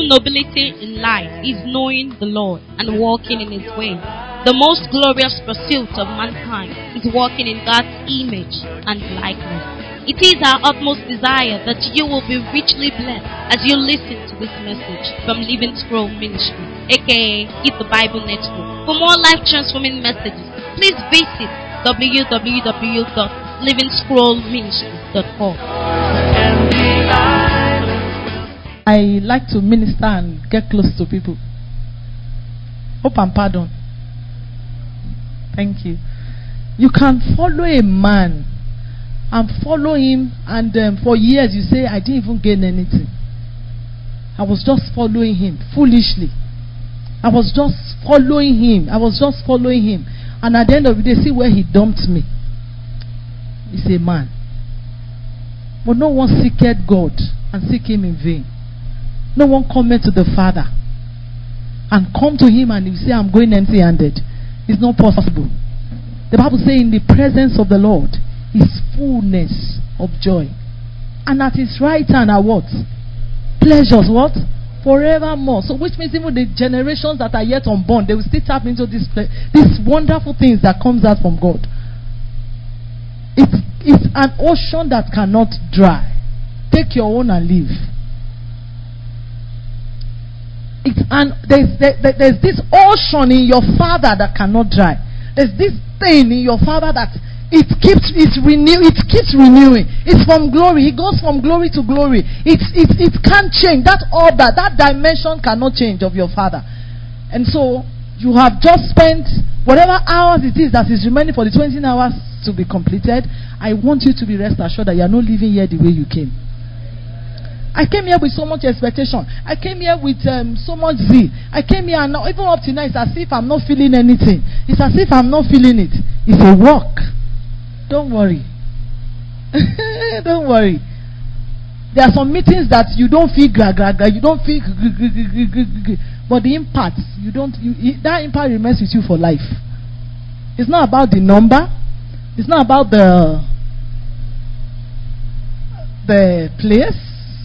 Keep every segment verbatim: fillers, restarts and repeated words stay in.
true nobility in life is knowing the Lord and walking in His way. The most glorious pursuit of mankind is walking in God's image and likeness. It is our utmost desire that you will be richly blessed as you listen to this message from Living Scroll Ministry, aka Eat the Bible Network. For more life-transforming messages, please visit w w w dot living scroll ministry dot com. I like to minister and get close to people. Hope and pardon. Thank you. You can follow a man and follow him, and um, for years you say, I didn't even gain anything. I was just following him foolishly. I was just following him. I was just following him. And at the end of the day, see where he dumped me. He's a man. But no one seeketh God and seek him in vain. No one cometh to the Father and come to him and you say, I'm going empty-handed. It's not possible. The Bible says, in the presence of the Lord is fullness of joy, and at his right hand are what? Pleasures, what? Forevermore. So which means even the generations that are yet unborn, they will still tap into this ple- these wonderful things that comes out from God. It's, it's an ocean that cannot dry. Take your own and leave. It's an, there's, there, there's this ocean in your Father that cannot dry. There's this thing in your Father that it keeps it's renew it keeps renewing. It's from glory. It goes from glory to glory. It's it it can't change. That order, that dimension cannot change of your Father. And so you have just spent whatever hours it is that is remaining for the twenty hours to be completed. I want you to be rest assured that you are not living here the way you came. I came here with so much expectation. I came here with um, so much zeal. I came here and now, even up to now, it's as if I'm not feeling anything. It's as if I'm not feeling it. It's a walk. Don't worry. Don't worry. There are some meetings that you don't feel gra gra gra. You don't feel gra, gra, gra, gra, gra, but the impact, you don't. You, that impact remains with you for life. It's not about the number. It's not about the the place.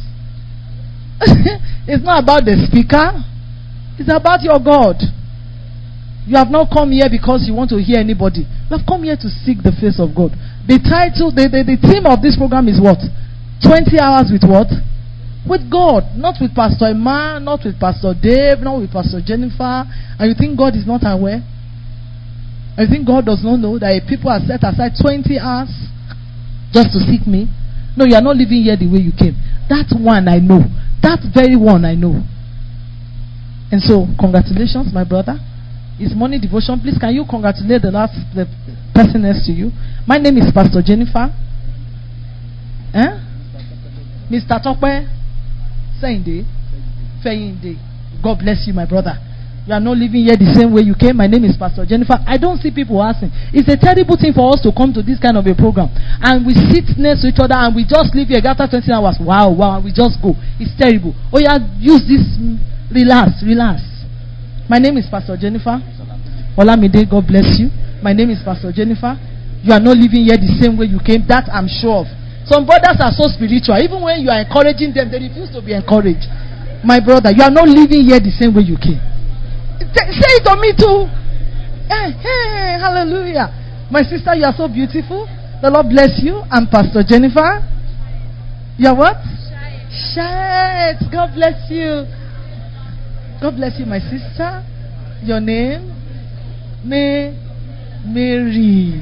It's not about the speaker. It's about your God. You have not come here because you want to hear anybody. You have come here to seek the face of God. The title, the, the, the theme of this program is what? twenty hours with what? With God. Not with Pastor Emma, not with Pastor Dave, not with Pastor Jennifer. And you think God is not aware? And you think God does not know that people have set aside twenty hours just to seek me? No, you are not living here the way you came. That one I know. That very one I know. And so, congratulations, my brother. It's morning devotion. Please, can you congratulate the last the person next to you? My name is Pastor Jennifer. Eh? Mister Tokwe Sende Feyinde. God bless you, my brother. You are not living here the same way you came. My name is Pastor Jennifer. I don't see people asking. It's a terrible thing for us to come to this kind of a program and we sit next to each other and we just leave here after twenty hours. Wow, wow, and we just go. It's terrible. Oh yeah, use this. Relax, relax. My name is Pastor Jennifer Olamide. God bless you. My name is Pastor Jennifer. You are not living here the same way you came. That I'm sure of. Some brothers are so spiritual. Even when you are encouraging them, they refuse to be encouraged. My brother, you are not living here the same way you came. Say it to me too. Hey, hey, hallelujah. My sister, you are so beautiful. The Lord bless you. I'm Pastor Jennifer. You are what? Shite. God bless you. God bless you, my sister. Your name? May Mary.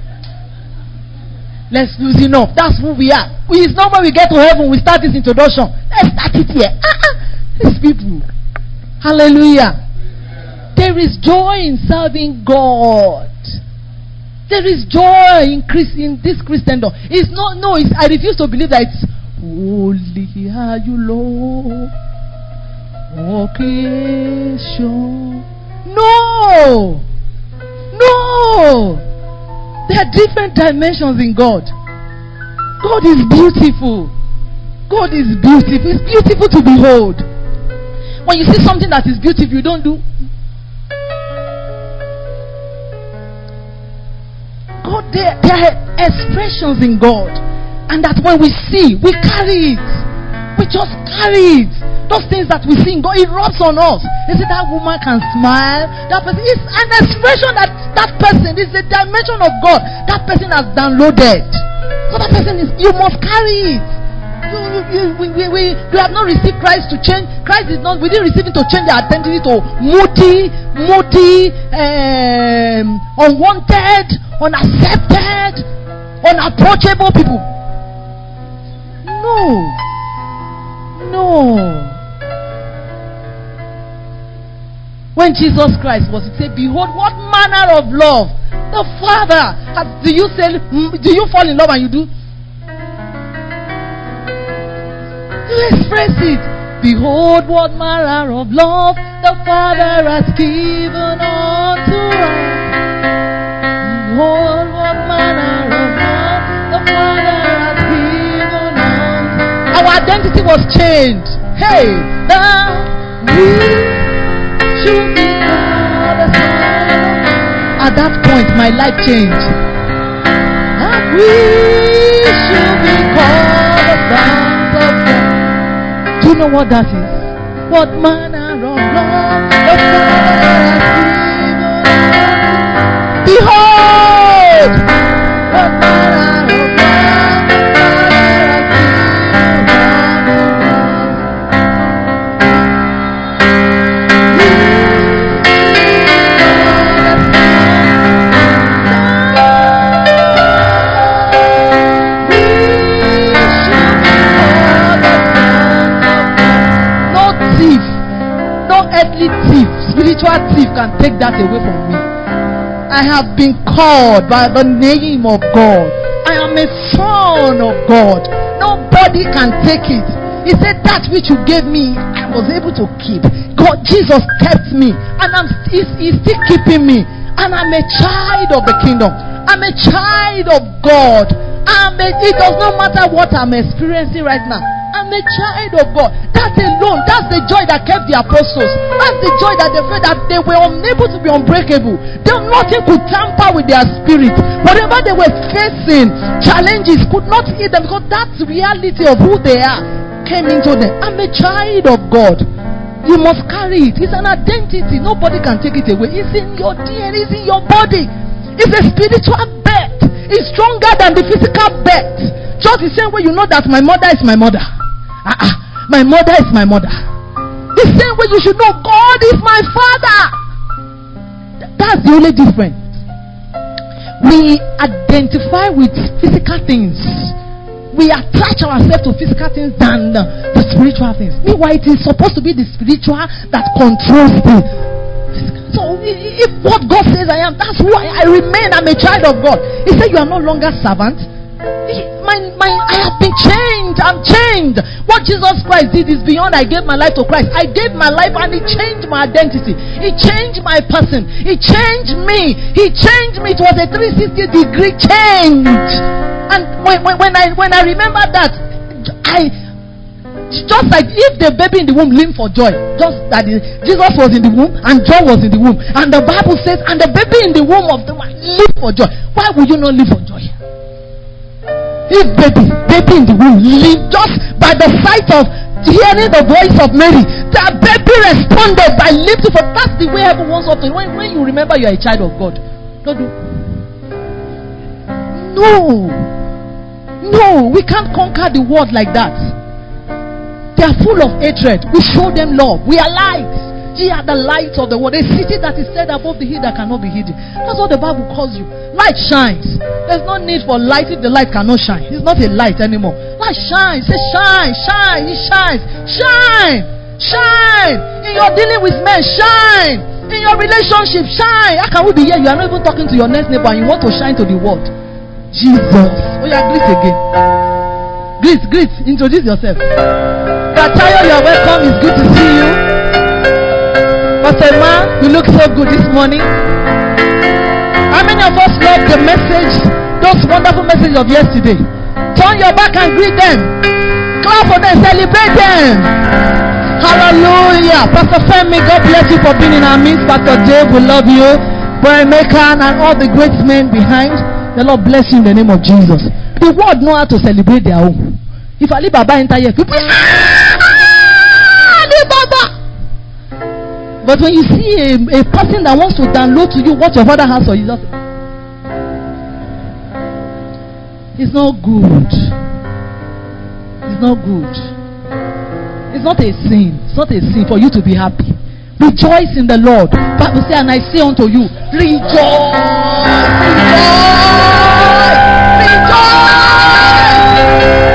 Let's loosen up. That's who we are. It's not when we get to heaven we start this introduction. Let's start it here. Uh-uh. These people. Hallelujah. There is joy in serving God. There is joy in, Christ, in this Christendom. It's not, no, it's, I refuse to believe that it's holy are you, Lord, all creation. No! No! There are different dimensions in God. God is beautiful. God is beautiful. It's beautiful to behold. When you see something that is beautiful, you don't do. God, there, there are expressions in God, and that when we see, we carry it. We just carry it. those things that we see in God, it rubs on us. They say that woman can smile. That person is an expression that that person is a dimension of God. That person has downloaded. So that person is, you must carry it. You, you, you, we, we, we, we have not received Christ to change. Christ is not, we didn't receive him to change our identity to moody, moody, um, unwanted, unaccepted, unapproachable people. No. No. When Jesus Christ was to say, behold, what manner of love the Father has. Do you say, do you fall in love and you do? You express it. Behold, what manner of love the Father has given unto us. Behold, what manner of love the Father has given unto us. Our identity was changed. Hey, that we should be called a son. At that point, my life changed. And we should be called the sons of God. Do you know what that is? What manner of love the Father has given. Behold, what manner of love the Father has thief, spiritual thief can take that away from me. I have been called by the name of God. I am a son of God. Nobody can take it. He said that which you gave me, I was able to keep. God, Jesus kept me, and I'm he's, he's still keeping me. And I'm a child of the kingdom. I'm a child of God. I'm a, it does not matter what I'm experiencing right now. I'm a child of God. That alone, that's the joy that kept the apostles. That's the joy that they felt that they were unable to be unbreakable. They, nothing could tamper with their spirit. Whatever they were facing, challenges could not hit them, because that reality of who they are came into them. I'm a child of God. You must carry it. It's an identity. Nobody can take it away. It's in your D N A. It's in your body. It's a spiritual birth. It's stronger than the physical birth. Just the same way you know that my mother is my mother. Uh-uh. My mother is my mother. The same way you should know God is my Father. That's the only difference. We identify with physical things. We attach ourselves to physical things than the, the spiritual things. Meanwhile, it is supposed to be the spiritual that controls the physical. So if what God says I am, that's who I, I remain. I'm a child of God. He said you are no longer servant. My, my, I have been changed. I'm changed. What Jesus Christ did is beyond I gave my life to Christ. I gave my life and He changed my identity. He changed my person. He changed me. He changed me. It was a three sixty degree change. And when, when, when I when I remember that, I just like if the baby in the womb leaped for joy, just that Jesus was in the womb and John was in the womb, and the Bible says, and the baby in the womb of the man leaped for joy. Why would you not leap for joy? If baby, baby in the womb leaped just by the sight of hearing the voice of Mary, that baby responded by leaping for. That's the way heaven wants us to. When, when you remember you are a child of God, don't do. No, no, we can't conquer the world like that. They are full of hatred. We show them love. We are light. Ye are the light of the world. A city that is set above the hill that cannot be hidden. That's what the Bible calls you. Light shines. There's no need for light if the light cannot shine. It's not a light anymore. Light shines. Say shine, shine. It shines. Shine, shine. In your dealing with men, shine. In your relationship, shine. How can we be here? You are not even talking to your next neighbor and you want to shine to the world. Jesus. Oh yeah, greet again. Greet, greet. Introduce yourself. Katayo, you are welcome. It's good to see you. Pastor Man, you look so good this morning. How many of us love the message, those wonderful messages of yesterday? Turn your back and greet them. Clap for them, celebrate them. Hallelujah. Pastor Femi, God bless you for being in our midst. Pastor Dave, we love you. Brian Mekan and all the great men behind. The Lord bless you in the name of Jesus. The world know how to celebrate their own. If Ali Baba enter here, people, ah, But when you see a, a person that wants to download to you what your father has for you, just, it's not good. It's not good. It's not a sin. It's not a sin for you to be happy. Rejoice in the Lord. Bible says, and I say unto you, rejoice, rejoice, rejoice.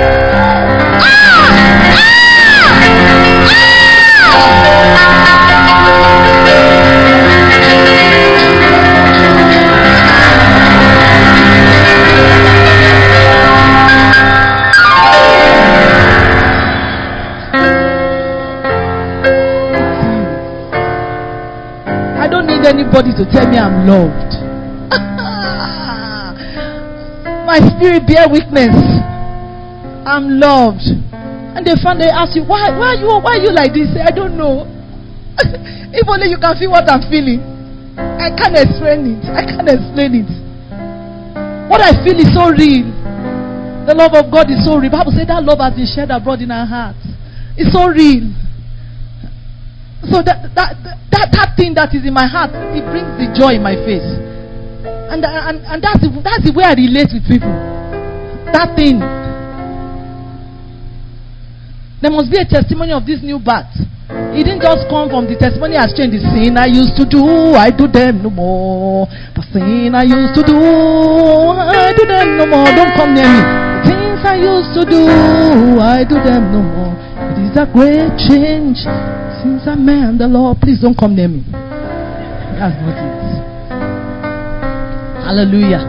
Anybody to tell me I'm loved. My spirit bear witness. I'm loved. And they find they ask you, why why are you why are you like this? I don't know. If only you can feel what I'm feeling. I can't explain it. I can't explain it. What I feel is so real. The love of God is so real. The Bible says that love has been shed abroad in our hearts. It's so real. So that, that that that thing that is in my heart, it brings the joy in my face, and and and that's the, that's the way I relate with people. That thing. There must be a testimony of this new birth. It didn't just come from the testimony has changed. The sin I used to do, I do them no more. The sin I used to do, I do them no more. Don't come near me. The things I used to do, I do them no more. It is a great change. Since I met the Lord, please don't come near me. That's not it. Hallelujah.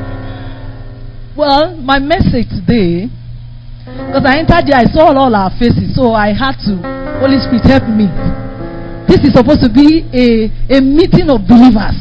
Well, my message today, because I entered here, I saw all our faces, so I had to, Holy Spirit help me. This is supposed to be a, a meeting of believers.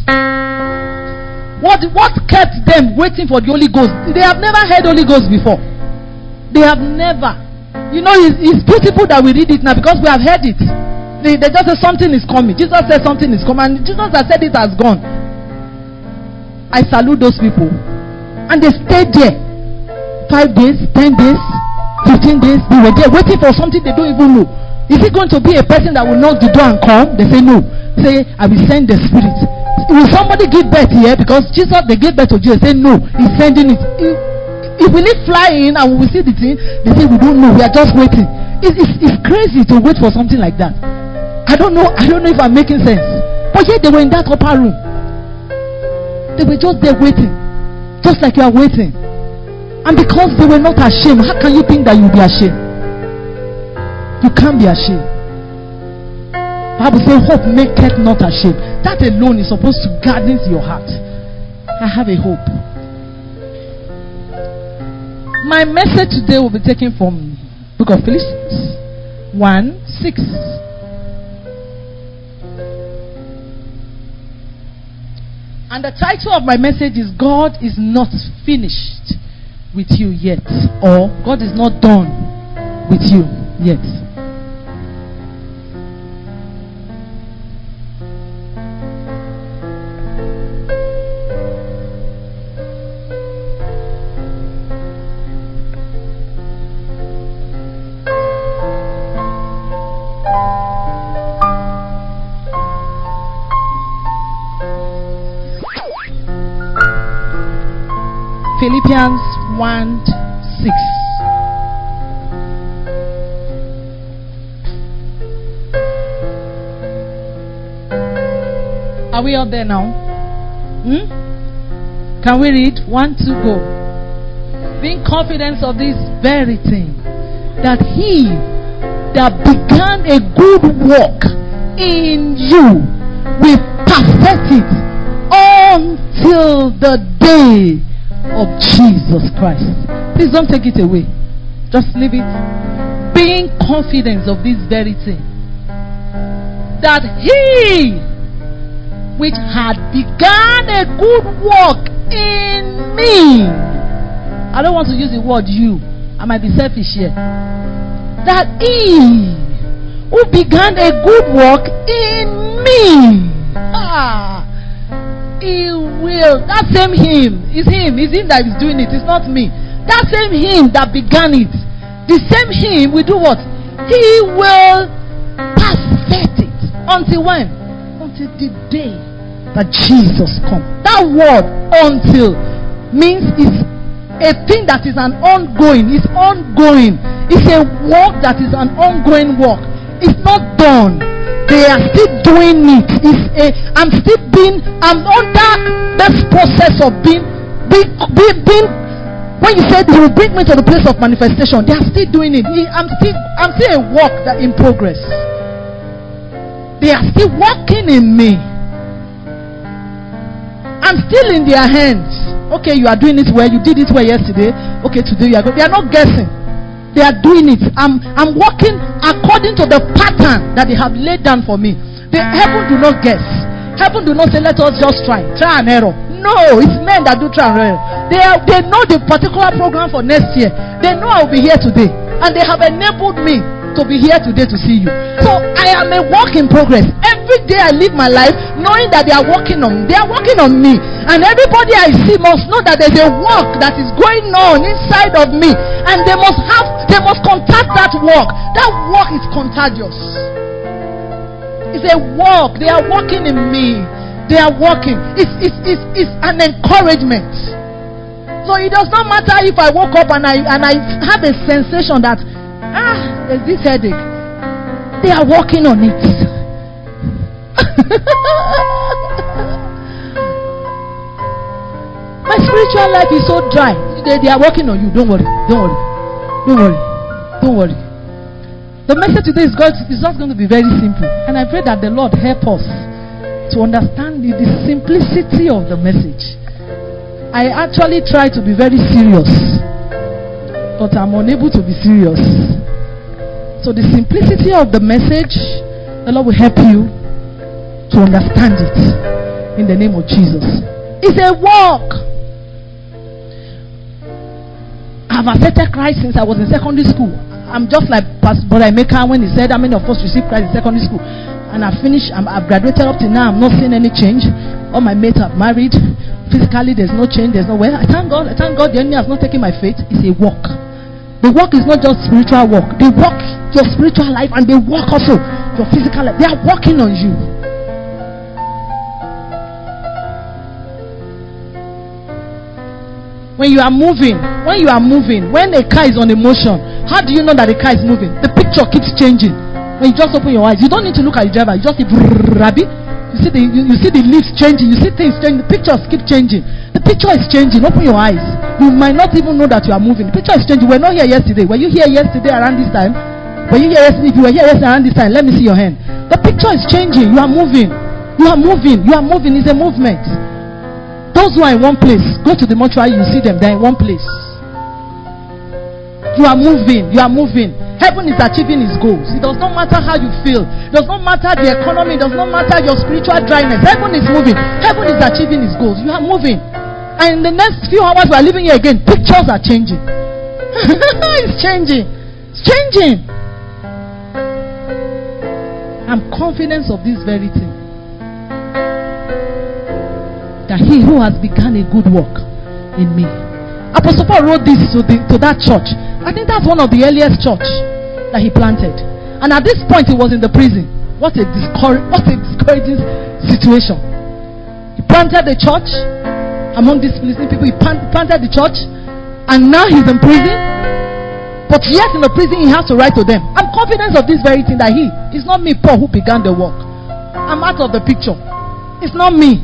What, what kept them waiting for the Holy Ghost? They have never heard Holy Ghost before. They have never. You know, it's, it's beautiful that we read it now because we have heard it. They, they just say something is coming. Jesus said something is coming. And Jesus has said it has gone. I salute those people. And they stayed there. Five days, ten days, fifteen days. They were there waiting for something they don't even know. Is it going to be a person that will knock the door and come? They say no. Say, I will send the Spirit. Will somebody give birth here? Because Jesus, they gave birth to Jesus. Say no. He's sending it. If we leave flying and we will see the thing, they say we don't know, we are just waiting. It, it's, it's crazy to wait for something like that. I don't know, I don't know if I'm making sense. But yet they were in that upper room. They were just there waiting. Just like you are waiting. And because they were not ashamed, how can you think that you'll be ashamed? You can't be ashamed. Bible says hope maketh not ashamed. That alone is supposed to garden your heart. I have a hope. My message today will be taken from Book of Philippians one six. And the title of my message is God is not finished with you yet, or God is not done with you yet. Philippians one six. Are we out there now? Hmm? Can we read? One, two, go. Being confident of this very thing, that he that began a good work in you will perfect it until the day of Jesus Christ. Please don't take it away. Just leave it. Being confident of this very thing, that he which had begun a good work in me. I don't want to use the word you. I might be selfish here. That he who began a good work in me. Ah. He will. That same him. It's him. It's him that is doing it. It's not me. That same him that began it. The same him will do what? He will perfect it. Until when? Until the day that Jesus comes. That word until means it's a thing that is an ongoing. It's ongoing. It's a work that is an ongoing work. It's not done. They are still doing it. It's a, I'm still being, I'm under this process of being, being, being, being when you said He will bring me to the place of manifestation, they are still doing it. I'm still, I'm still a work that in progress. They are still working in me. I'm still in their hands. Okay, you are doing it well. You did it well yesterday. Okay, today you are going. They are not guessing. They are doing it. I'm, I'm working according to the pattern that they have laid down for me. The heaven do not guess. Heaven do not say, let us just try. Try and error. No, it's men that do try and error. They, are, they know the particular program for next year. They know I will be here today. And they have enabled me to be here today to see you. So I am a work in progress. Every day I live my life knowing that they are working on me. They are working on me. And everybody I see must know that there's a work that is going on inside of me. And they must have, they must contact that work. That work is contagious. It's a work. They are working in me. They are working. It's, it's, it's, it's an encouragement. So it does not matter if I woke up and I, and I have a sensation that ah, there's this headache. They are working on it. My spiritual life is so dry. They, they are working on you. Don't worry. Don't worry. Don't worry. Don't worry. The message today is God is not going to be very simple. And I pray that the Lord help us to understand the, the simplicity of the message. I actually try to be very serious, but I'm unable to be serious. So the simplicity of the message, the Lord will help you to understand it in the name of Jesus. It's a walk. I've accepted Christ since I was in secondary school. I'm just like Pastor Brother Emeka when he said, how many of us received Christ in secondary school? And I finished, I'm, I've graduated up to now. I'm not seeing any change. All my mates have married. Physically, there's no change. There's no way. I thank God. I thank God the enemy has not taken my faith. It's a walk. The work is not just spiritual work. They work your spiritual life and they work also your physical life. They are working on you. When you are moving, when you are moving, when a car is on a motion, how do you know that the car is moving? The picture keeps changing. When you just open your eyes, you don't need to look at the driver. You just see, Rabbi. You see the you, you see the leaves changing. You see things changing. The pictures keep changing. The picture is changing. Open your eyes. You might not even know that you are moving. The picture is changing. We were not here yesterday. Were you here yesterday around this time? Were you here yesterday? If you were here yesterday around this time, let me see your hand. The picture is changing. You are moving. You are moving. You are moving. It's a movement. Those who are in one place, go to the mortuary, you see them, they're in one place. You are moving, you are moving. Heaven is achieving its goals. It does not matter how you feel. It does not matter the economy. It does not matter your spiritual dryness. Heaven is moving. Heaven is achieving its goals. You are moving. And in the next few hours we are living here again, pictures are changing. It's changing. It's changing. I'm confident of this very thing. That he who has begun a good work in me. Apostle Paul wrote this to, the, to that church. I think that's one of the earliest church that he planted. And at this point he was in the prison. What a, discour- what a discouraging situation. He planted the church among these listening people. He planted the church and now he's in prison. But yet in the prison he has to write to them. I'm confident of this very thing that he, it's not me, Paul, who began the work. I'm out of the picture. It's not me.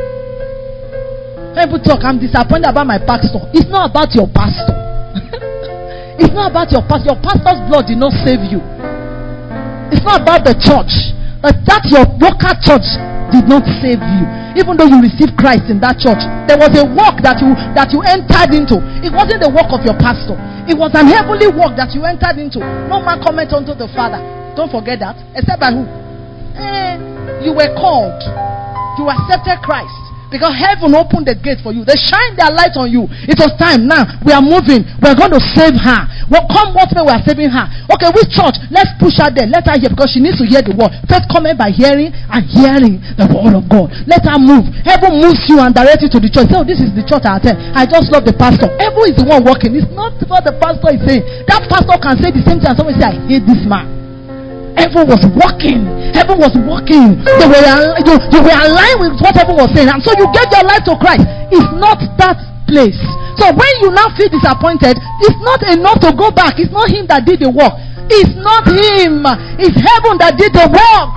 People talk, I'm disappointed about my pastor. It's not about your pastor. It's not about your pastor. Your pastor's blood did not save you. It's not about the church. But that your local church did not save you. Even though you received Christ in that church, there was a work that you that you entered into. It wasn't the work of your pastor. It was an heavenly work that you entered into. No man comment unto the Father. Don't forget that. Except by who? Eh, you were called. You accepted Christ. Because heaven opened the gate for you. They shine their light on you. It was time. Now we are moving. We are going to save her. Well, come what way we are saving her. Okay, which church? Let's push her there. Let her hear because she needs to hear the word. First comment by hearing and hearing the word of God. Let her move. Heaven moves you and directs you to the church. So oh, this is the church I attend. I just love the pastor. Heaven is the one working. It's not what the pastor is saying. That pastor can say the same thing and someone say, I hate this man. heaven was working. Heaven was working. They were, you, you were aligned with what heaven was saying. And so you gave your life to Christ. It's not that place. So when you now feel disappointed, it's not enough to go back. It's not him that did the work. It's not him. It's heaven that did the work.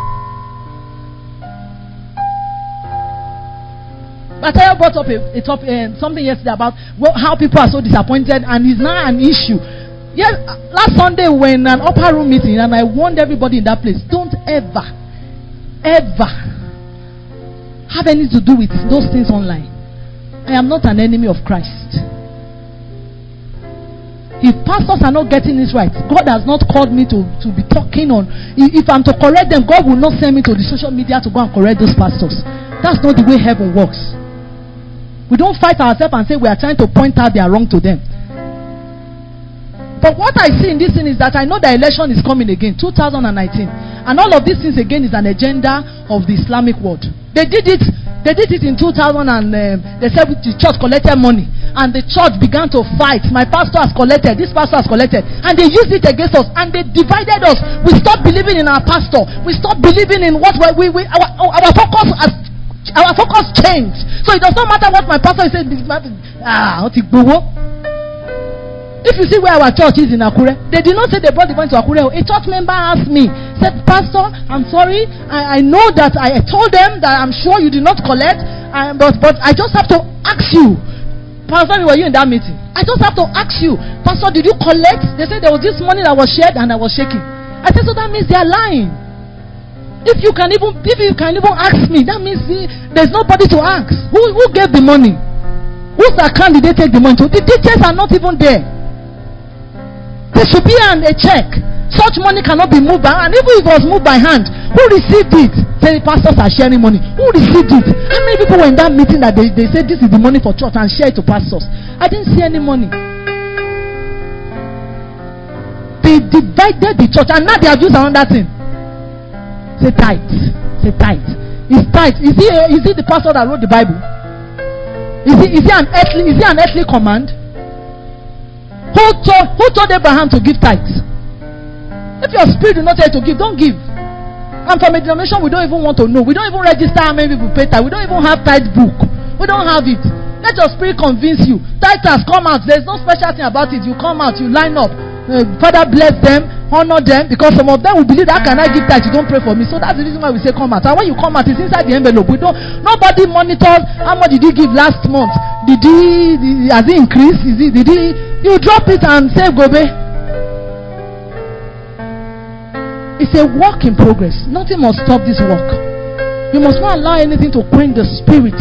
Matthew brought up a, a top, uh, something yesterday about well, how people are so disappointed, and it's now an issue. Yes, last Sunday we were in an upper room meeting, and I warned everybody in that place, don't ever, ever have anything to do with those things online. I am not an enemy of Christ. If pastors are not getting this right, God has not called me to, to be talking on. If I'm to correct them, God will not send me to the social media to go and correct those pastors. That's not the way heaven works. We don't fight ourselves and say we are trying to point out they are wrong to them. But what I see in this thing is that I know the election is coming again, two thousand nineteen. And all of these things again is an agenda of the Islamic world. They did it, they did it in two thousand and um, they said the church collected money. And the church began to fight. My pastor has collected, this pastor has collected. And they used it against us. And they divided us. We stopped believing in our pastor. We stopped believing in what we, we our, our focus has Our focus changed. So it does not matter what my pastor is saying. Ah, if you see where our church is in Akure, they did not say they brought the money to Akure. A church member asked me, said, Pastor, I'm sorry. I, I know that I told them that I'm sure you did not collect, uh, but but I just have to ask you, Pastor, were you in that meeting? I just have to ask you, Pastor, did you collect? They said there was this money that was shared and I was shaking. I said, so that means they are lying. If you can even, if you can even ask me, that means the, there's nobody to ask. Who who gave the money? Whose account did they take the money to? The details are not even there. There should be an, a check. Such money cannot be moved by hand. Even if it was moved by hand, who received it? Say the pastors are sharing money. Who received it? How many people were in that meeting that they, they said this is the money for church and share it to pastors? I didn't see any money. They divided the church and now they have used another thing. Say tithe. Say tithe. Is tithe. Is he is he the pastor that wrote the Bible? Is he is he an earthly is he an earthly command? Who told who told Abraham to give tithes? If your spirit will not tell you to give, don't give. And from a denomination we don't even want to know. We don't even register how many people pay tithe. We don't even have tithe book. We don't have it. Let your spirit convince you. Tithers come out. There's no special thing about it. You come out, you line up. Uh, Father bless them, honor them, because some of them will believe that can I give tithe, you don't pray for me. So that's the reason why we say come out. And when you come out, it's inside the envelope. We don't. Nobody monitors how much did you give last month. Did he? Did, has he increased? Is he? Did he? You drop it and say gobe. It's a work in progress. Nothing must stop this work. You must not allow anything to quench the spirit.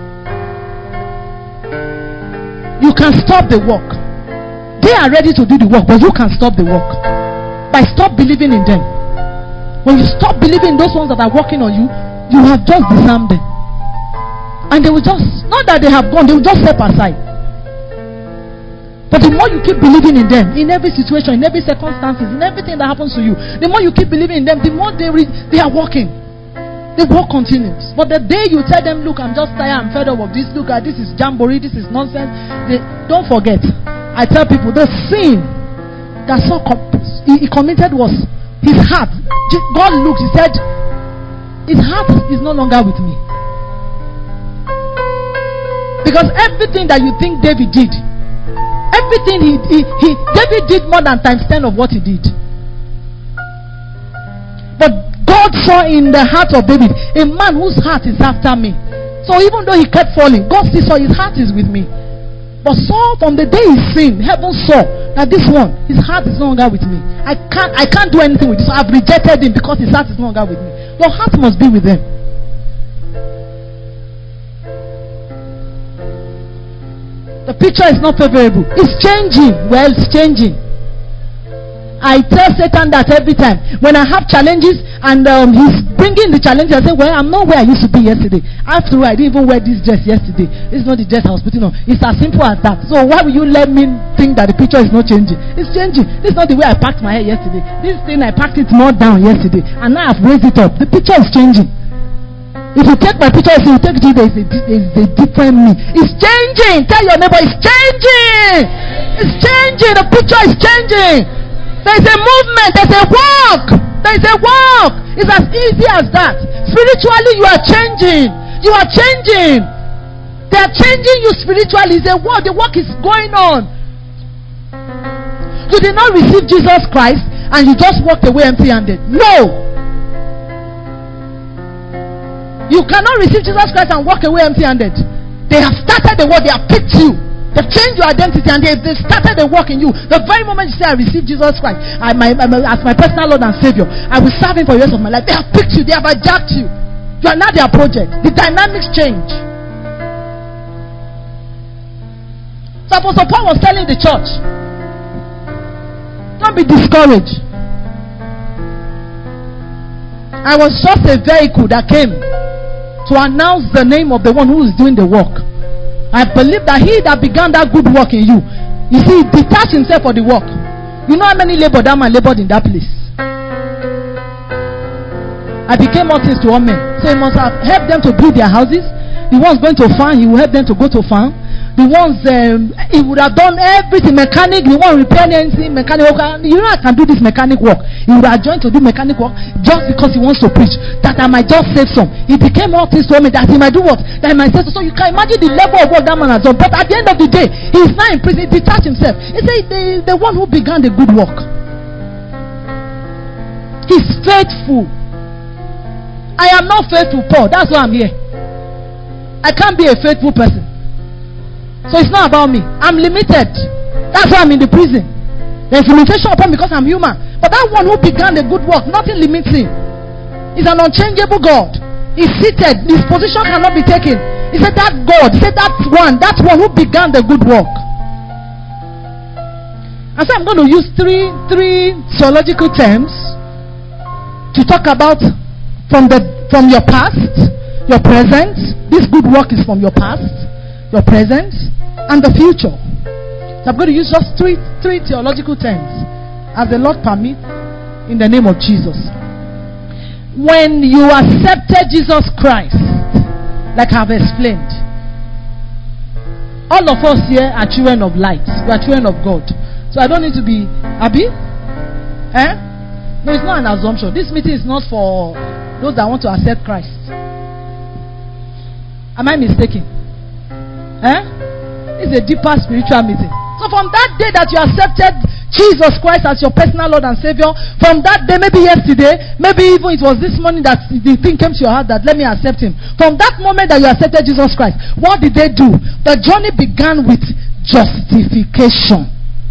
You can stop the work. They are ready to do the work, but you can stop the work by stop believing in them. When you stop believing in those ones that are working on you, you have just disarmed them, and they will just, not that they have gone, they will just step aside. But the more you keep believing in them, in every situation, in every circumstances, in everything that happens to you, the more you keep believing in them, the more they re- they are working. The work continues. But the day you tell them, look, I'm just tired, I'm fed up of this, look at this is jamboree, this is nonsense, they, don't forget. I tell people, the sin that Saul he, he committed was his heart. God looked, he said, his heart is no longer with me. Because everything that you think David did, everything he, he, he David did more than times ten of what he did. But God saw in the heart of David a man whose heart is after me. So even though he kept falling, God still saw his heart is with me. But Saul, from the day he sinned, heaven saw that this one, his heart is no longer with me. I can't, I can't do anything with this. I've rejected him because his heart is no longer with me. Your heart must be with them. The picture is not favorable. It's changing. Well, it's changing. I tell Satan that every time when I have challenges and um, he's bringing the challenge, I say, well, I'm not where I used to be yesterday. After all, I didn't even wear this dress yesterday. It's not the dress I was putting on. It's as simple as that. So why will you let me think that the picture is not changing? It's changing. This is not the way I packed my hair yesterday. This thing, I packed it more down yesterday, and now I've raised it up. The picture is changing. If you take my picture, if you take it, there is a, there is a different me. It's changing. Tell your neighbor, it's changing. It's changing. The picture is changing. There's a movement. There's a walk. There is a walk. It's as easy as that. Spiritually, you are changing. You are changing. They are changing you spiritually. It's a walk. The work is going on. You did not receive Jesus Christ and you just walked away empty-handed. No. You cannot receive Jesus Christ and walk away empty-handed. They have started the work. They have picked you. They've changed your identity and they, they started the work in you. The very moment you say, I receive Jesus Christ I, my, my, as my personal Lord and Savior, I will serve Him for the rest of my life. They have picked you. They have hijacked you. You are not their project. The dynamics change. So Apostle Paul was telling the church, don't be discouraged. I was just a vehicle that came to announce the name of the one who is doing the work. I believe that he that began that good work in you, you see, he detached himself for the work. You know how many labor that man labored in that place? I became all things to all men. So he must have helped them to build their houses. The ones going to farm, he will help them to go to farm. The ones, um, he would have done everything. Mechanic, the one repairing anything, mechanic work. You know I can do this mechanic work. He would have joined to do mechanic work just because he wants to preach. That I might just save some. He became all things to me that he might do what? That he might save some. So you can imagine the level of work that man has done. But at the end of the day, he is now in prison. He detached himself. He said the, the one who began the good work. He's faithful. I am not faithful, Paul. That's why I'm here. I can't be a faithful person. So it's not about me. I'm limited. That's why I'm in the prison. There's limitation upon me because I'm human. But that one who began the good work, nothing limits him. He's an unchangeable God. He's seated. His position cannot be taken. He said that God, he said that one, that one who began the good work. And so I'm going to use three three theological terms to talk about from the from your past, your present. This good work is from your past, your present, and the future. So I'm going to use just three three theological terms as the Lord permits, in the name of Jesus. When you accepted Jesus Christ, like I've explained, all of us here are children of light. We are children of God. So I don't need to be Abi? Eh? No, it's not an assumption. This meeting is not for those that want to accept Christ. Am I mistaken? Eh? It's a deeper spiritual meeting. So from that day that you accepted Jesus Christ as your personal Lord and Savior, from that day, maybe yesterday, maybe even it was this morning that the thing came to your heart that let me accept Him. From that moment that you accepted Jesus Christ, what did they do? The journey began with justification.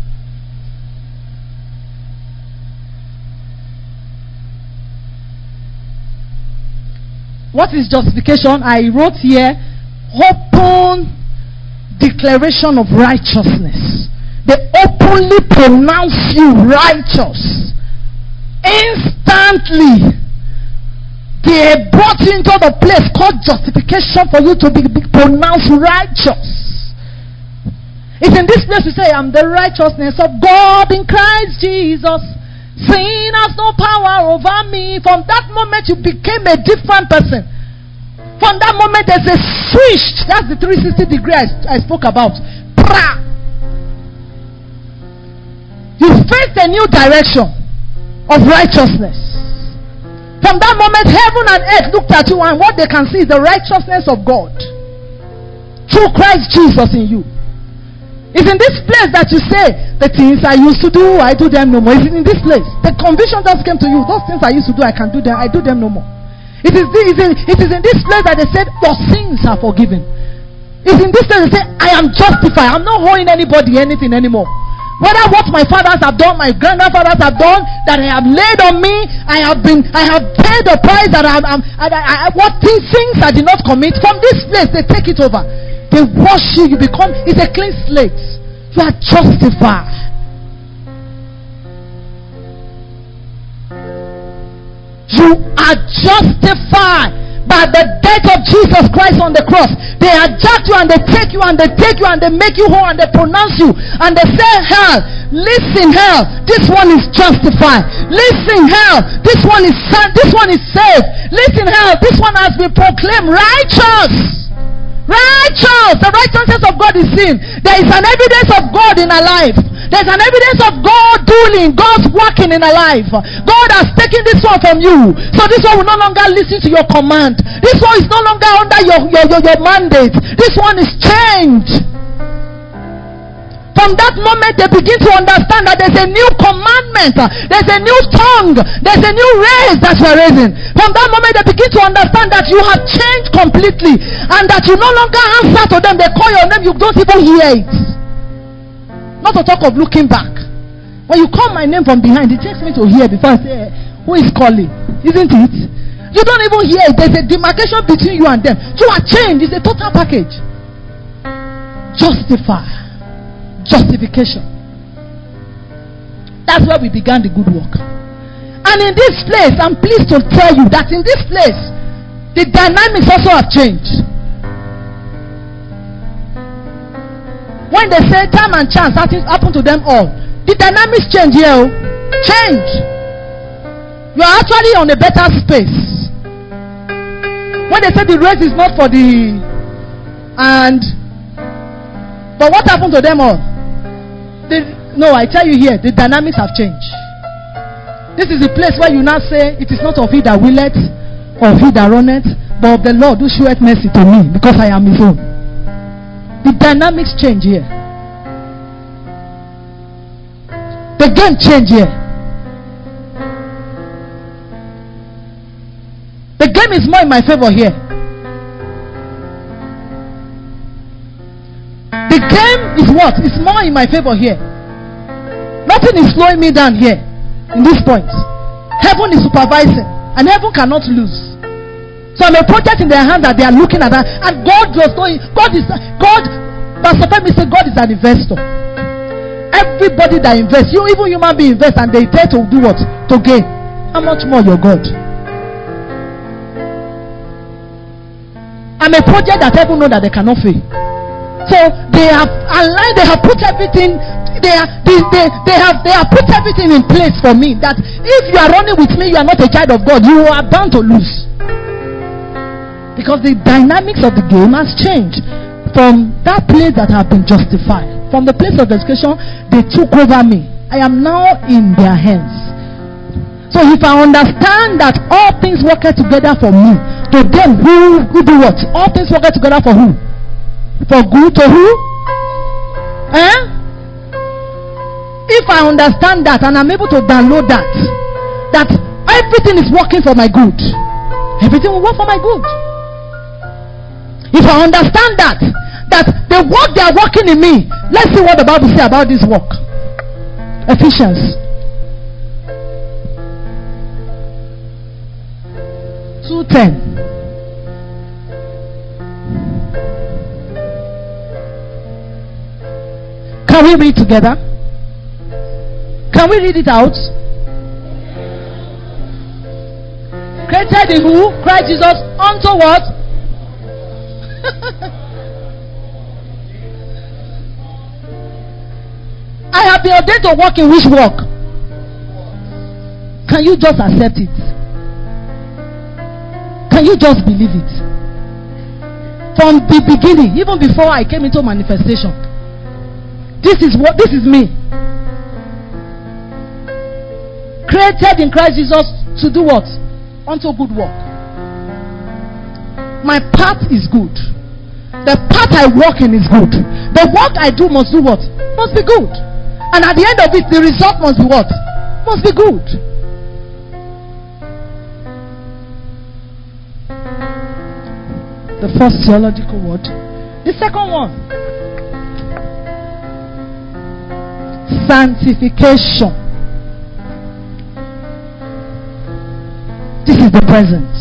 What is justification? I wrote here, open declaration of righteousness. They openly pronounce you righteous. Instantly, they brought you into the place called justification for you to be, be pronounced righteous. It's in this place we say, I'm the righteousness of God in Christ Jesus. Sin has no power over me. From that moment you became a different person. From that moment there's a switch. That's the three sixty degree I, I spoke about. Pra! You faced a new direction of righteousness. From that moment heaven and earth looked at you, and what they can see is the righteousness of God through Christ Jesus in you. It's in this place that you say, the things I used to do, I do them no more. It's in this place. The conviction just came to you. Those things I used to do, I can do them. I do them no more. It is, it is, in, it is in this place that they said, your sins are forgiven. It's in this place they say, I am justified. I'm not owing anybody anything anymore. Whether what my fathers have done, my grandfathers have done, that I have laid on me, I have been, I have paid the price that I am. I, I, I, what things, things I did not commit, from this place they take it over. They wash you. You become. It's a clean slate. You are justified. You are justified by the death of Jesus Christ on the cross. They hijack you and they take you and they take you and they make you whole and they pronounce you and they say, hell, listen, hell, this one is justified. Listen, hell, this one is this one is saved. Listen, hell, this one has been proclaimed righteous. Righteous. The righteousness of God is seen. There is an evidence of God in our life. There's an evidence of God doing, God's working in our life. God has taken this one from you. So this one will no longer listen to your command. This one is no longer under your, your, your, your mandate. This one is changed. From that moment, they begin to understand that there's a new commandment, there's a new tongue, there's a new race that you're raising. From that moment, they begin to understand that you have changed completely and that you no longer answer to them. They call your name, you don't even hear it. Not to talk of looking back. When you call my name from behind, it takes me to hear before I say, who is calling? Isn't it? You don't even hear it. There's a demarcation between you and them. You are changed. It's a total package. Justify. Justification. That's where we began the good work. And in this place, I'm pleased to tell you that in this place, the dynamics also have changed. When they say time and chance happen to them all, the dynamics change here. Change. You are actually on a better space. When they say the race is not for the and but what happened to them all? The, no, I tell you here, the dynamics have changed. This is the place where you now say, it is not of he that willeth, or of he that runneth, but of the Lord who showeth mercy to me, because I am his own. The dynamics change here. The game change here. The game is more in my favor here. The game is what? It's more in my favor here. Nothing is slowing me down here. In this point, heaven is supervising, and heaven cannot lose. So I'm a project in their hand that they are looking at that, and God was going. God is God. Pastor Femi said God is an investor. Everybody that invests, you even human being invest, and they try to do what? To gain. How much more your God? I'm a project that heaven know that they cannot fail. So they have aligned, they have put everything, they, are, they, they, they have they have put everything in place for me. That if you are running with me, you are not a child of God, you are bound to lose. Because the dynamics of the game has changed. From that place that have been justified, from the place of education, they took over me. I am now in their hands. So if I understand that all things work together for me, to them who, who do what? All things work together for who? For good to who? Eh? If I understand that and I'm able to download that, that everything is working for my good, everything will work for my good. If I understand that, that the work they are working in me, let's see what the Bible says about this work. Ephesians two ten. Can we read together? Can we read it out? Created in who? Christ Jesus unto what? I have been ordained to work in which work? Can you just accept it? Can you just believe it? From the beginning, even before I came into manifestation, this is what this is me. Created in Christ Jesus to do what? Unto good work. My path is good. The path I walk in is good. The work I do must do what? Must be good. And at the end of it, the result must be what? Must be good. The first theological word. The second one. Sanctification. This is the presence.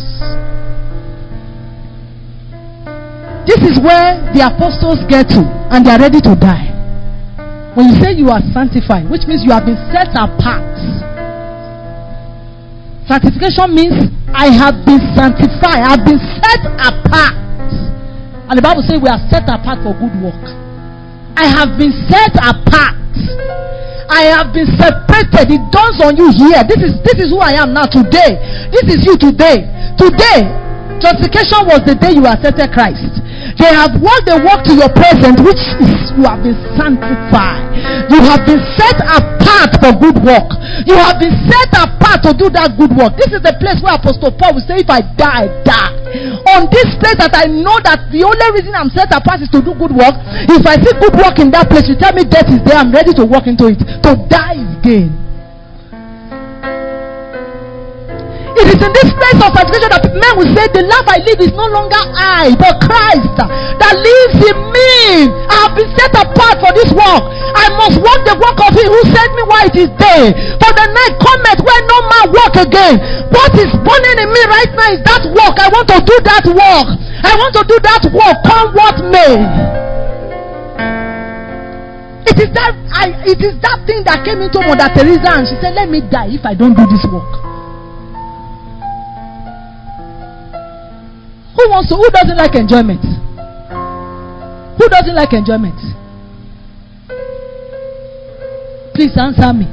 This is where the apostles get to, and they are ready to die. When you say you are sanctified, which means you have been set apart. Sanctification means I have been sanctified, I have been set apart. And the Bible says we are set apart for good work. I have been set apart. I have been separated. It dawns on you here. This is this is who I am now today. This is you today. Today, justification was the day you accepted Christ. They have walked the walk to your present, which is you have been sanctified. You have been set apart for good work. You have been set apart to do that good work. This is the place where Apostle Paul will say, if I die, I die. On this place that I know that the only reason I'm set apart is to do good work. If I see good work in that place, you tell me death is there, I'm ready to walk into it. To die is gain. It is in this place of sanctification that men will say, the life I live is no longer I, but Christ that lives in me. I have been set apart for this work. I must walk the work of him who sent me while it is day. For the night cometh when no man walk again. What is burning in me right now is that work. I want to do that work. I want to do that work, come what may. It is that I, it is that thing that came into Mother Teresa, and she said, let me die if I don't do this work. Who wants to? Who doesn't like enjoyment? Who doesn't like enjoyment? Please answer me.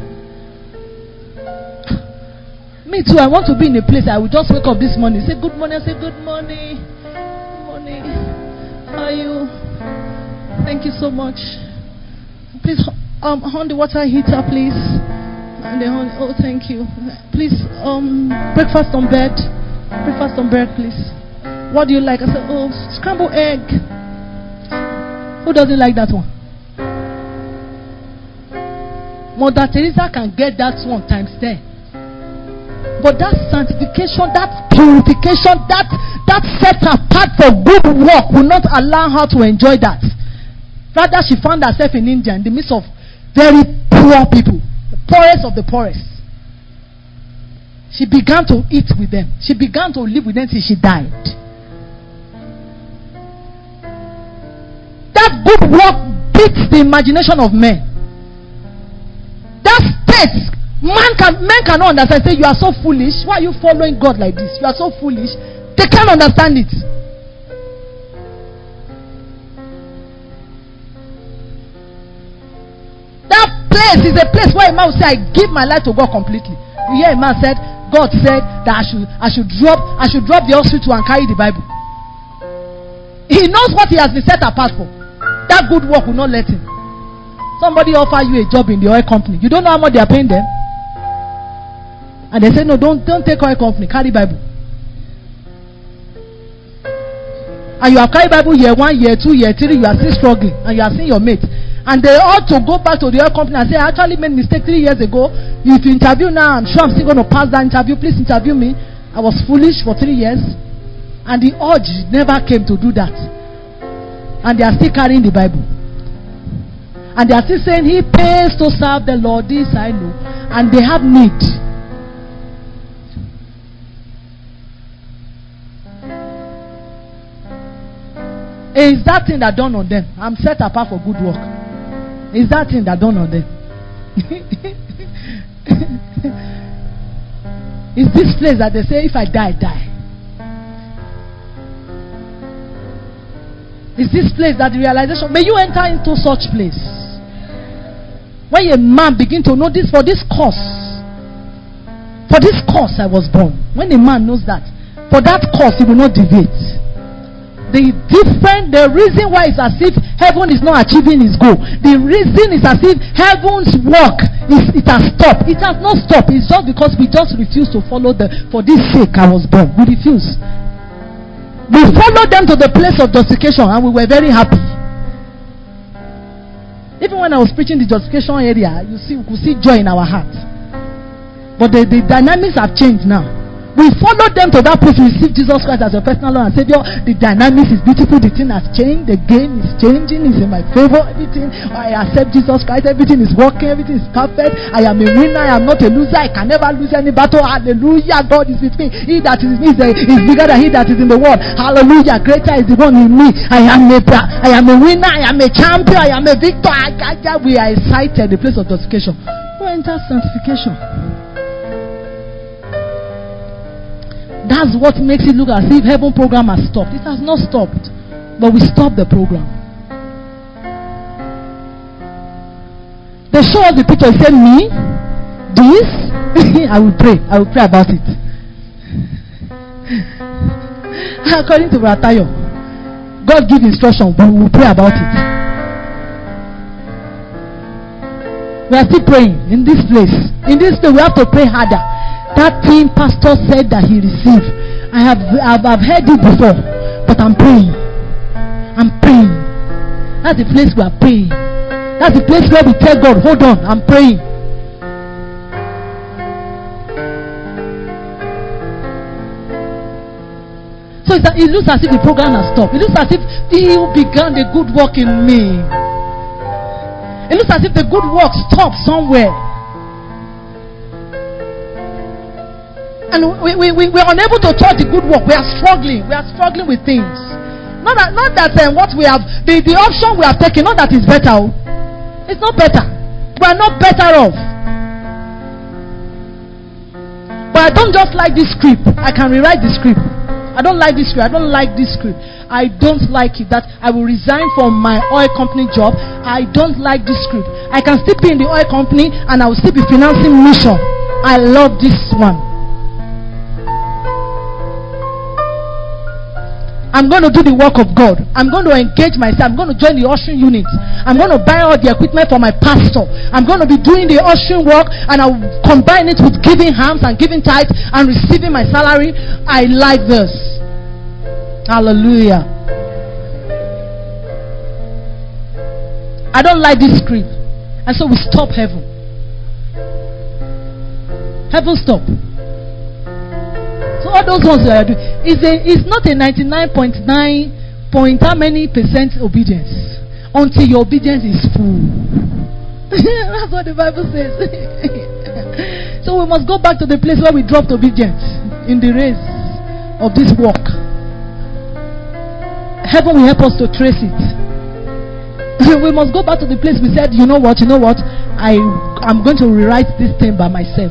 Me too. I want to be in a place I will just wake up this morning, say good morning. I say good morning. Good morning. How are you? Thank you so much. Please, um, on the water heater, please. And the honey. Oh, thank you. Please, um, breakfast on bed. Breakfast on bed, please. What do you like? I said, oh, scrambled egg. Who doesn't like that one? Mother Teresa can get that one times ten. But that sanctification, that purification, that that set apart for good work will not allow her to enjoy that. Rather, she found herself in India in the midst of very poor people, the poorest of the poorest. She began to eat with them. She began to live with them till she died. That good work beats the imagination of men. That state, man can men cannot understand. Say, you are so foolish. Why are you following God like this? You are so foolish. They can't understand it. That place is a place where a man will say, I give my life to God completely. You hear a man said, God said that I should I should drop I should drop the hospital and carry the Bible. He knows what he has been set apart for. That good work will not let him. Somebody offer you a job in the oil company. You don't know how much they are paying them. And they say, no, don't, don't take oil company. Carry Bible. And you have carried Bible year one, year two, year three. You are still struggling. And you are seeing your mate. And they ought to go back to the oil company and say, I actually made a mistake three years ago. If you interview now, I'm sure I'm still going to pass that interview. Please interview me. I was foolish for three years. And the urge never came to do that. And they are still carrying the Bible. And they are still saying, he pays to serve the Lord. This I know. And they have need. Is that thing that done on them? I'm set apart for good work. Is that thing that done on them? Is this place that they say, if I die, I die? Is this place that the realization? May you enter into such place. When a man begin to know this, for this cause, for this cause I was born. When a man knows that, for that cause he will not deviate. The different, the reason why it's as if heaven is not achieving its goal. The reason is as if heaven's work is it has stopped. It has not stopped. It's just because we just refuse to follow the. For this sake I was born. We refuse. We followed them to the place of justification and we were very happy. Even when I was preaching the justification area, you see, we could see joy in our hearts. But the, the dynamics have changed now. We followed them to that place to receive Jesus Christ as a personal Lord and Savior. The dynamics is beautiful. The thing has changed. The game is changing. It's in my favor. Everything. I accept Jesus Christ. Everything is working. Everything is perfect. I am a winner. I am not a loser. I can never lose any battle. Hallelujah. God is with me. He that is in me is, is bigger than he that is in the world. Hallelujah. Greater is the one in me. I am a I am a winner. I am a champion. I am a victor. I, I, we are excited. The place of justification. Who enters sanctification? That's what makes it look as if heaven program has stopped. It has not stopped. But we stopped the program. They show us the picture. They say, me? This? I will pray. I will pray about it. According to Bratayo, God give instruction. We will pray about it. We are still praying in this place. In this place, we have to pray harder. That thing pastor said that he received, I have I've, I've heard it before, but I'm praying. I'm praying. That's the place we are praying. That's the place where we tell God, hold on, I'm praying. So it's, it looks as if the program has stopped. It looks as if he who began the good work in me. It looks as if the good work stopped somewhere. And we, we, we, we are unable to touch the good work. We are struggling. We are struggling with things. Not that, not that um, what we have, the, the option we have taken, not that it's better. It's not better. We are not better off. But I don't just like this script. I can rewrite the script. I don't like this script. I don't like this script. I don't like it. That I will resign from my oil company job. I don't like this script. I can still be in the oil company and I will still be financing mission. I love this one. I'm going to do the work of God. I'm going to engage myself. I'm going to join the ushering unit. I'm going to buy all the equipment for my pastor. I'm going to be doing the ushering work, and I'll combine it with giving alms and giving tithes and receiving my salary. I like this. Hallelujah. I don't like this script. And so we stop heaven. Heaven stop. So all those ones that are doing, it's, a, it's not a ninety-nine point nine point how many percent obedience until your obedience is full. That's what the Bible says. So we must go back to the place where we dropped obedience in the race of this walk. Heaven will help us to trace it. We must go back to the place we said, you know what, you know what, I am going to rewrite this thing by myself.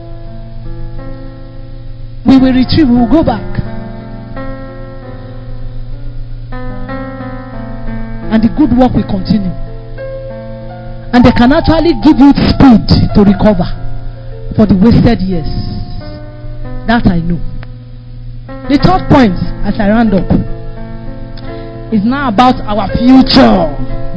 We will retrieve, we will go back. And the good work will continue. And they can actually give you speed to recover for the wasted years. That I know. The third point, as I round up, is now about our future.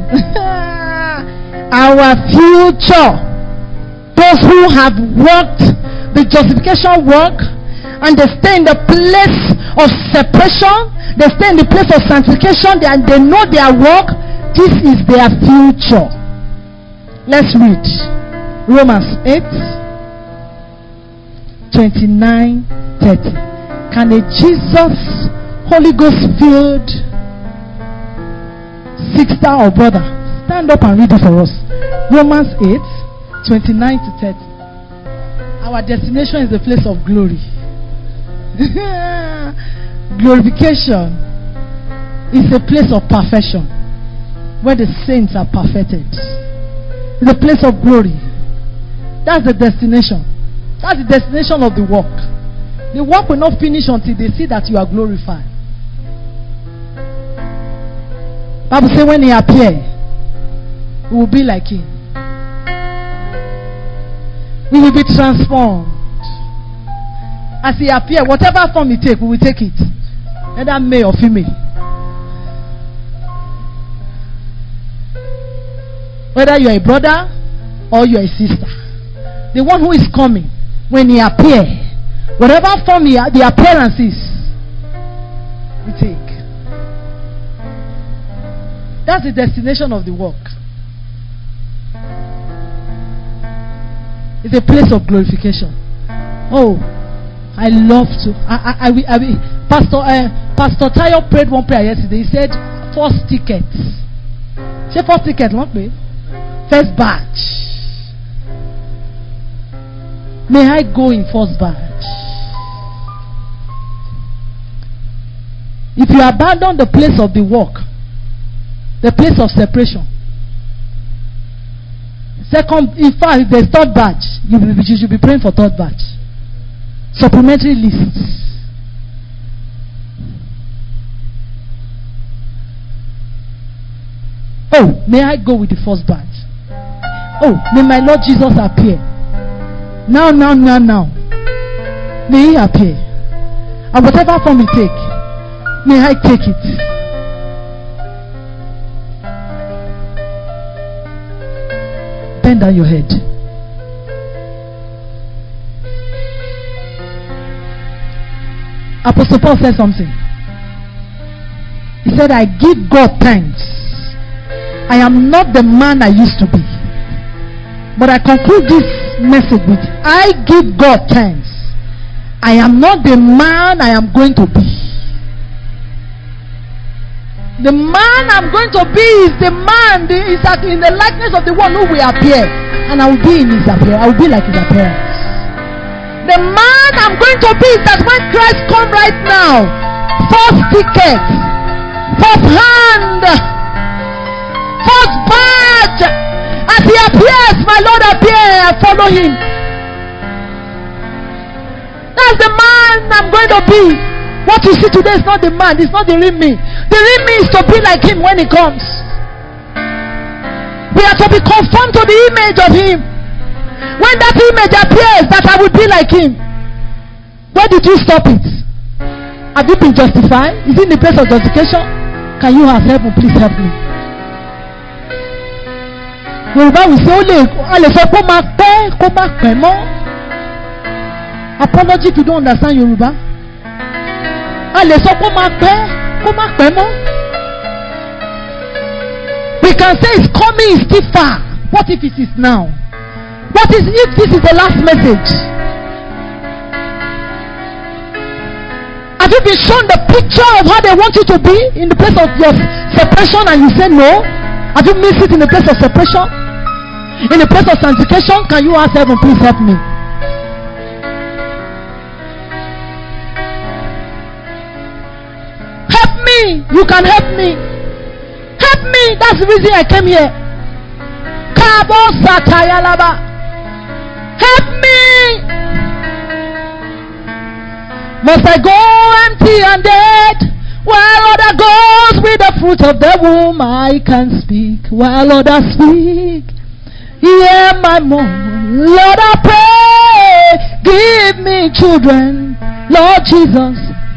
Our future. Those who have worked the justification work, and they stay in the place of separation, they stay in the place of sanctification, and they know their work. This is their future. Let's read Romans eight twenty-nine thirty. Can a Jesus Holy Ghost filled sister or brother stand up and read it for us? Romans eight twenty-nine to thirty. Our destination is the place of glory. Glorification is a place of perfection where the saints are perfected. The place of glory. That's the destination. That's the destination of the work. The work will not finish until they see that you are glorified. Bible says when he appears, we will be like him. We will be transformed. As he appears, whatever form he takes, we will take it. Whether male or female. Whether you are a brother or you are a sister. The one who is coming, when he appears, whatever form he, the appearance is, we take. That's the destination of the work. It's a place of glorification. Oh, I love to. I, I, I, I, Pastor uh, Pastor Tayo prayed one prayer yesterday. He said, "First ticket." Say first ticket, not me. First batch. May I go in first batch? If you abandon the place of the work, the place of separation, second, in fact, if there's third batch, you, will, you should be praying for third batch. Supplementary lists. Oh, may I go with the first batch? Oh, may my Lord Jesus appear. Now, now, now, now. May he appear. And whatever form he take, may I take it. Bend down your head. Apostle Paul said something. He said, I give God thanks. I am not the man I used to be. But I conclude this message with, I give God thanks. I am not the man I am going to be. The man I'm going to be is the man the, is in the likeness of the one who will appear. And I will be in his appearance. I will be like his appearance. The man I'm going to be is that when Christ come right now, first ticket, first hand, first badge, as he appears, my Lord appears, I follow him. That's the man I'm going to be. What you see today is not the man, it's not the real me. The real me is to be like him when he comes. We are to be conformed to the image of him. When that image appears, that I will be like him. Where did you stop it? Have you been justified? Is it in the place of justification? Can you have help? Please help me. Yoruba will say, apology if you don't understand Yoruba. We can say it's coming, it's still far. What if it is now? What is if this is the last message? Have you been shown the picture of how they want you to be in the place of your separation and you say no? Have you missed it in the place of separation? In the place of sanctification? Can you ask heaven, please help me? Help me! You can help me. Help me! That's the reason I came here. Kabo Satayalaba. Help me! Must I go empty and dead? While other goes with the fruit of the womb, I can speak while others speak. Hear my moan, Lord, I pray. Give me children, Lord Jesus.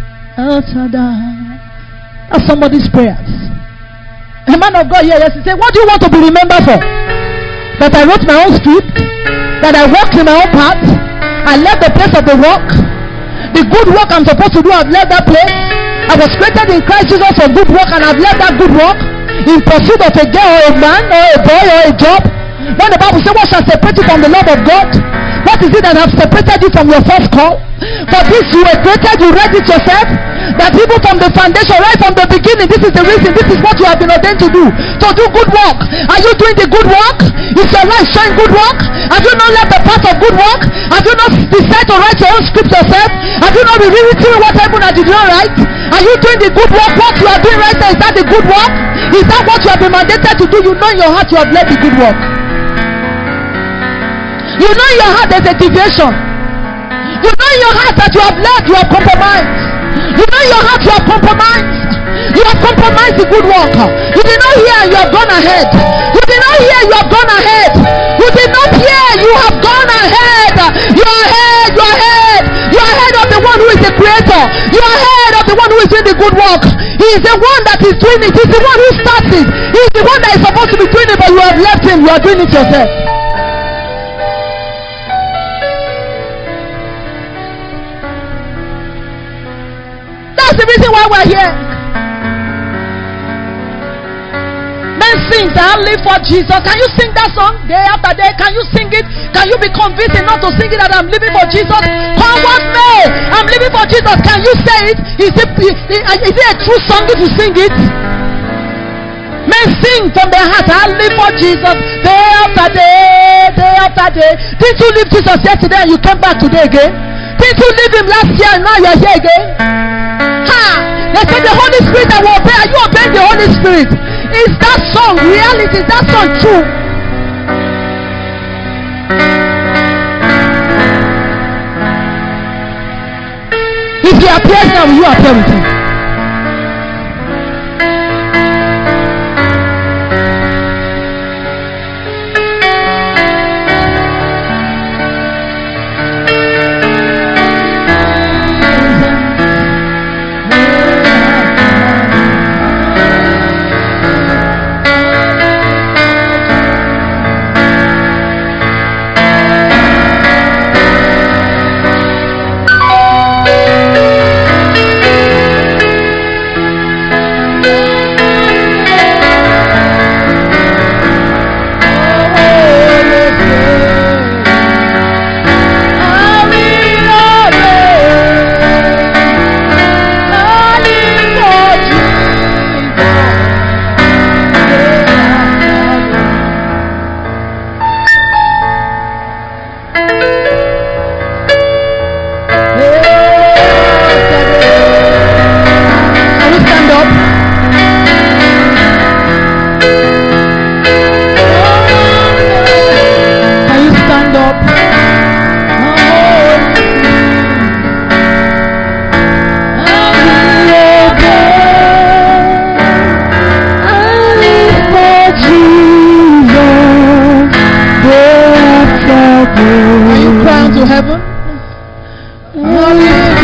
That's somebody's prayers. A man of God here, yes, he said, what do you want to be remembered for? That I wrote my own script? That I walked in my own path? I left the place of the work? The good work I'm supposed to do, I've left that place. I was created in Christ Jesus for good work, and I've left that good work in pursuit of a girl or a man or a boy or a job. When the Bible says, what shall separate you from the love of God? What is it that have separated you from your first call? For this you were created, you read it yourself. That even from the foundation, right from the beginning, this is the reason, this is what you have been ordained to do. To do good work. Are you doing the good work? Is your life showing good work? Have you not left the path of good work? Have you not decided to write your own script yourself? Have you not rewritten what heaven had did not write? Are you doing the good work? What you are doing right now, is that the good work? Is that what you have been mandated to do? You know in your heart you have led the good work. You know in your heart there's a deviation. You know in your heart that you have led, you have compromised. You know in your heart you have compromised. You have compromised the good work. You did not hear, you have gone ahead. You did not hear, you have gone ahead. You did not hear, you have gone ahead. You are ahead, you are ahead. You are ahead of the one who is the creator. You are ahead of the one who is doing the good work. He is the one that is doing it. He is the one who starts it. He is the one that is supposed to be doing it, but you have left him. You are doing it yourself. That's the reason why we're here. Men sing that I live for Jesus. Can you sing that song day after day? Can you sing it? Can you be convinced enough to sing it that I'm living for Jesus? Come what may, I'm living for Jesus. Can you say it? Is it, is it a true song if you sing it? Men sing from their heart, I live for Jesus day after day, day after day. Didn't you leave Jesus yesterday and you came back today again? Didn't you leave him last year and now you're here again? Ha! They say the Holy Spirit that will obey. Are you obeying the Holy Spirit? Is that song reality? Is that song true? If he appears now, will you appear with him?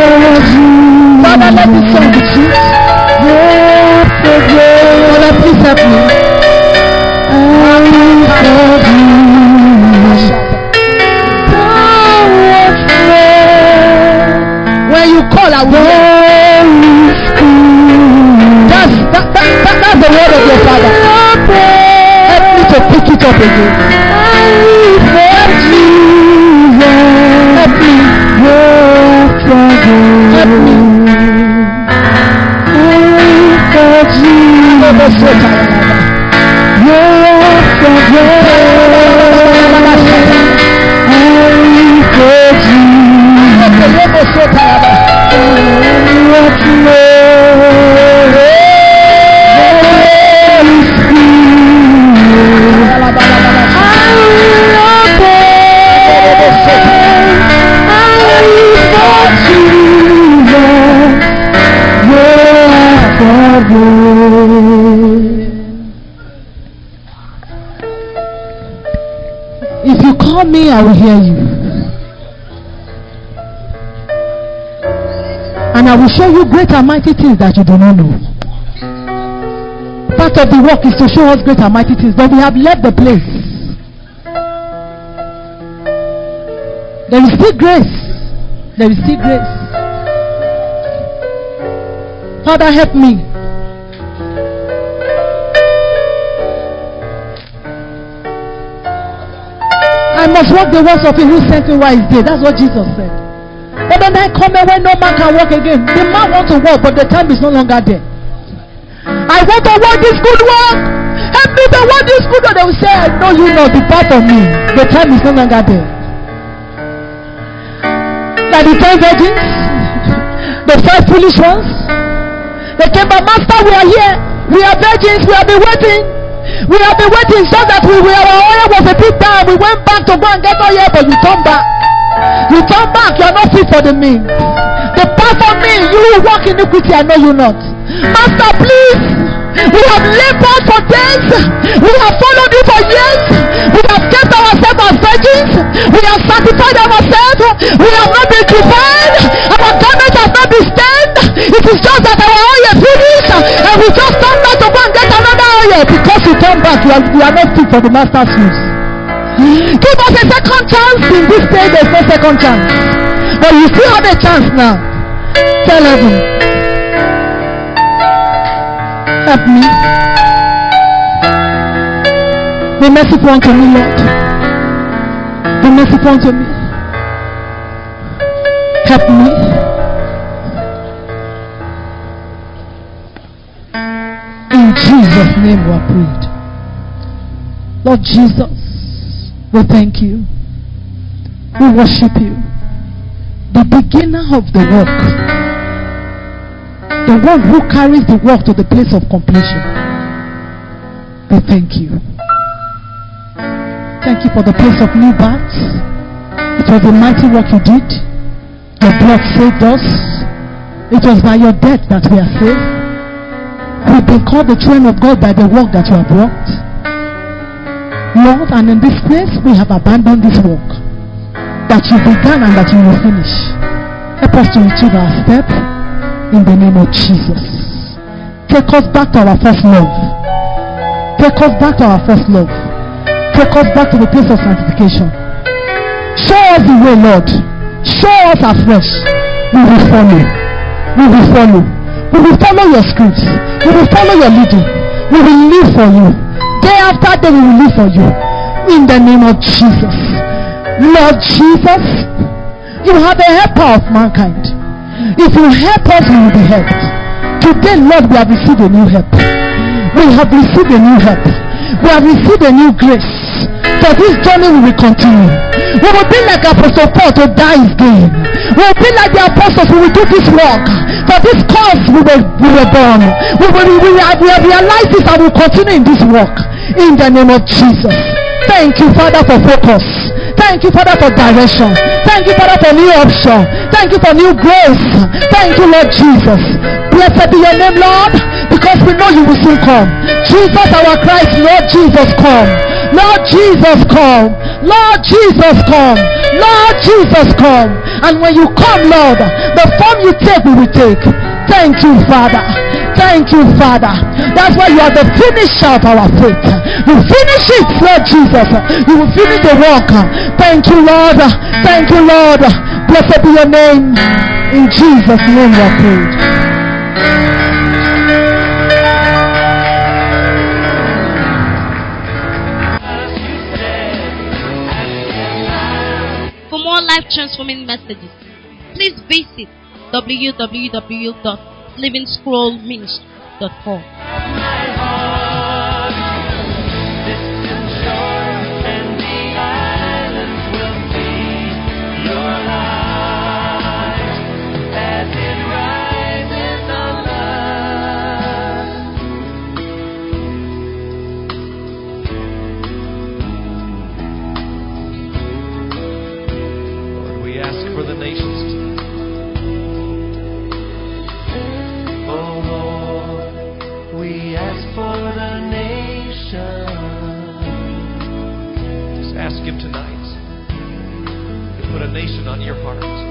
Father, let this song be truth. Father, please help me. When you call, I will hear. That's, that, that, that, that's the word of your Father. Help me to pick it up again. Help me. Help me. Help me. I'm so tired. If you call me, I will hear you. And I will show you great and mighty things that you do not know. Part of the work is to show us great and mighty things, but we have left the place. There is still grace. There is still grace. Father, help me. I must walk the works of him who sent me while he's dead. That's what Jesus said. But then I come and when no man can walk again. The man wants to walk, but the time is no longer there. I want to walk this good work. Help me to walk this good work. They will say, I know you not. Depart from me. The time is no longer there. Like the ten virgins, the five foolish ones, they came by, Master, we are here. We are virgins. We have been waiting. We have been waiting so that we, we our oil was a bit down. We went back to go and get oil, but you come back. You turn back, you are not fit for the means. Depart from me, you will walk in iniquity, I know you not. Master, please, we have labored for days, we have followed you for years, we have kept ourselves as virgins, we have sanctified ourselves, we have not been defied, our garment has not been stained. It is just that our oil is finished, and we just turn back to go and get another oil. Because you turn back, you are, you are not fit for the master's use. Give us a second chance. In this day there's no second chance, but you still have a chance now. Tell heaven, help me. Be merciful unto me, Lord. Be merciful unto me. Help me. In Jesus' name we are prayed. Lord Jesus, we thank you. We worship you. The beginner of the work. The one who carries the work to the place of completion. We thank you. Thank you for the place of new birth. It was a mighty work you did. Your blood saved us. It was by your death that we are saved. We've been called the children of God by the work that you have worked. Lord, and in this place we have abandoned this work that you began and that you will finish. Help us to retrieve our step in the name of Jesus. Take us back to our first love. Take us back to our first love. Take us back to the place of sanctification. Show us the way, Lord. Show us afresh. We will follow. We will follow. We will follow your scripts. We will follow your leading. We will live for you. Day after day we will live for you. In the name of Jesus. Lord Jesus, you are the helper of mankind. If you help us, we will be helped. Today, Lord, we have received a new help. We have received a new help. We have received a new grace. For this journey we will continue. We will be like Apostle Paul, to die is gain. We will be like the apostles, we will do this work. For this cause we were, we were born. We, will, we, have, we have realized this and we will continue in this work. In the name of Jesus. Thank you, Father, for focus. Thank you, Father, for direction. Thank you, Father, for new option. Thank you for new grace. Thank you, Lord Jesus. Blessed be your name, Lord, because we know you will soon come. Jesus, our Christ, Lord Jesus, come. Lord Jesus, come. Lord Jesus, come. Lord Jesus, come. And when you come, Lord, the form you take, we will take. Thank you, Father. Thank you, Father. That's why you are the finisher of our faith. You finish it, Lord Jesus. You will finish the work. Thank you, Lord. Thank you, Lord. Blessed be your name. In Jesus' name we are prayed. For more life transforming messages, please visit w w w dot living scroll ministry dot com. Ask Him tonight to put a nation on your heart.